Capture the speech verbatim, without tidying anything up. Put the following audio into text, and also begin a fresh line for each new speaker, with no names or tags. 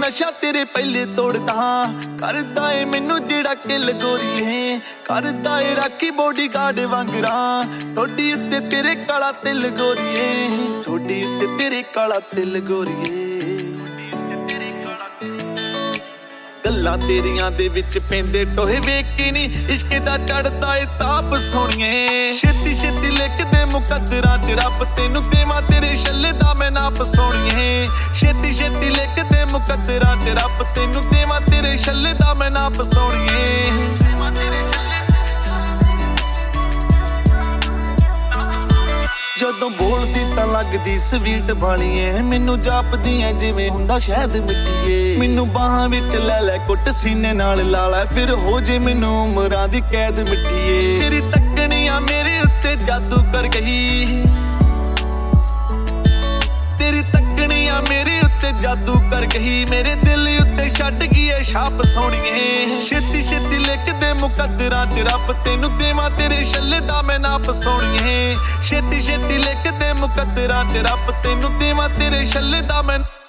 नशा तेरे पहले तोड़दा करदा ए मैनू जेड़ा किल गोरीए करदा ए राखी बॉडी गार्ड वांगरा ठोडी उत्ते तेरे काला तिल गोरीए ठोडी उत्ते तेरे काला तिल गोरीए गल्लां तेरियां दे विच पैंदे टोहे वेख के नी इश्क दा चढ़दा ए ताप सोहणिए छेती छेती लिख दे मुकद्दरां च रब तैनू देवां तेरे छल्ले दा मैं नाप सोहणिए छेती छेती लिख दे मुकद्दरां च रब तैनू देवां तेरे छल्ले दा मैं नाप सोहणिए ਜਦੋਂ ਬੋਲਦੀ ਤਾਂ ਲੱਗਦੀ ਸਵੀਟ ਵਾਲੀਏ ਮੈਨੂੰ ਜਾਪਦੀ ਐ ਜਿਵੇਂ ਹੁੰਦਾ ਸ਼ਹਿਦ ਮਿੱਠੀਏ ਮੈਨੂੰ ਬਾਹਾਂ ਵਿੱਚ ਲੈ ਲੈ ਕੁੱਟ ਸੀਨੇ ਨਾਲ ਲਾ ਲੈ ਫਿਰ ਹੋ ਜੇ ਮੈਨੂੰ ਉਮਰਾਂ ਦੀ ਕੈਦ ਮਿੱਠੀਏ ਤੇਰੀ ਤੱਕਣੀਆਂ ਮੇਰੇ ਉੱਤੇ ਜਾਦੂ ਕਰ ਗਈ ਤੇਰੀ ਤੱਕਣੀਆਂ ਮੇਰੇ ਉੱਤੇ ਜਾਦੂ ਕਰ ਗਈ ਮੇਰੇ ਦਿਲ ਉੱਤੇ ਛੱਡ ਗਈ ਐ ਛਾਪ ਸੋਹਣੀਏ ਛੇਤੀ ਛੇਤੀ ਲਿਖ ਦੇ ਮੁਕੱਦਰਾਂ ਚ ਰੱਬ ਤੈਨੂੰ ਦੇਵਾਂ ਤੇਰੇ ਛੱਲੇ ਦਾ ਮੈਂ ਨਾਪ ਸੋਹਣੀਏ ਛੇਤੀ ਛੇਤੀ ਲਿਖ ਦੇ ਮੁਕੱਦਰਾਂ ਚ ਰੱਬ ਤੈਨੂੰ ਦੇਵਾਂ ਤੇਰੇ ਛੱਲੇ ਦਾ ਮੈਂ